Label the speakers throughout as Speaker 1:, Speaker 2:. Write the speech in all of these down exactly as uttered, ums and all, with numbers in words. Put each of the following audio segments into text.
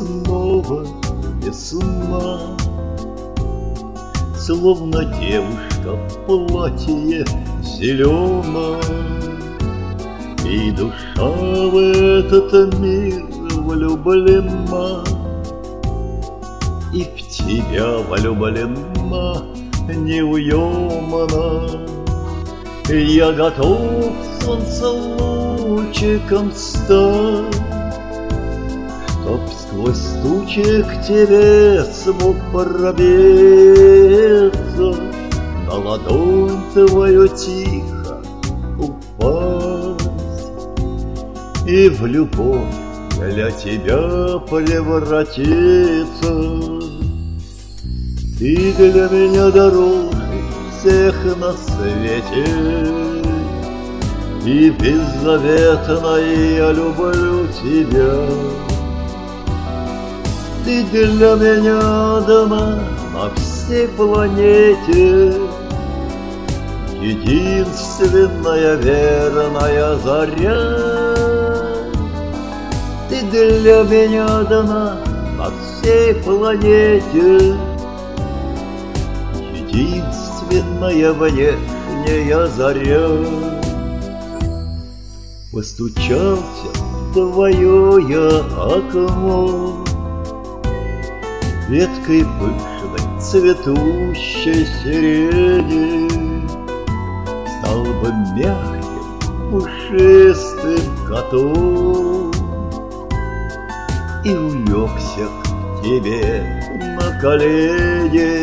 Speaker 1: снова весна, словно девушка в платье зеленом, и душа в этот мир влюблена, и в тебя влюблена неуемно. Я готов солнце лучиком стать, чтоб сквозь тучи к тебе смог пробиться, на ладонь твою тихо упасть и в любовь для тебя превратиться. Ты для меня дороже всех на свете, и беззаветно я люблю тебя. Ты для меня одна на всей планете, единственная верная заря. Ты для меня одна на всей планете, единственная внешняя заря. Постучался в твое я окно веткой пышной цветущей сирени, стал бы мягким пушистым котом и улегся к тебе на колени.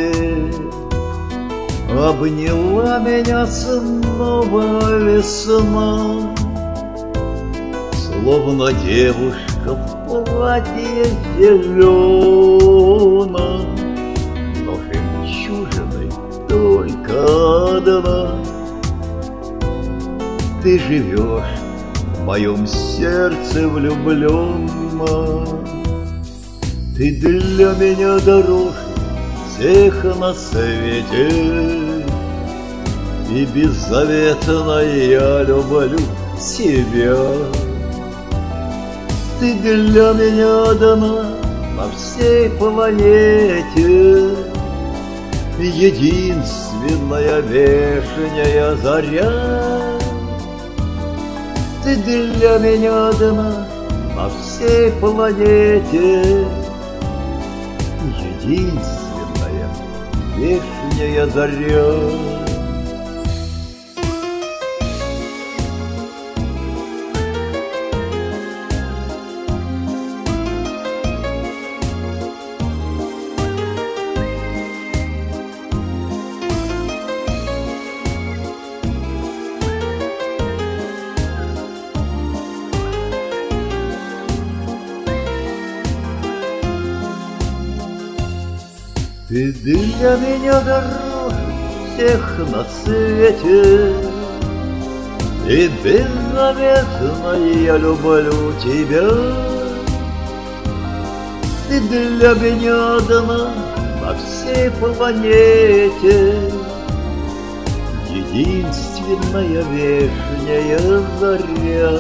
Speaker 1: Обняла меня снова весна, словно девушка в платье зеленом, но жемчужиной только одна. Ты живешь в моем сердце влюбленно, ты для меня дороже всех на свете, и беззаветно я люблю тебя. Ты для меня одна на всей планете, единственная вешняя заря. Ты для меня одна на всей планете, единственная вешняя заря. Ты для меня дороже всех на свете, и беззаветно я люблю тебя. Ты для меня одна на всей планете, единственная вешняя заря.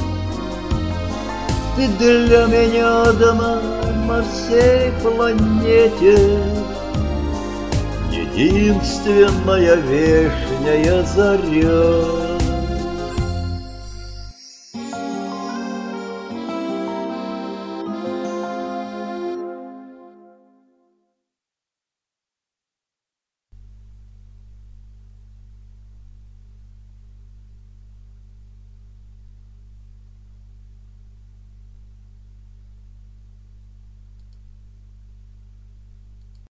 Speaker 1: Ты для меня одна на всей планете, единственная вешняя заря.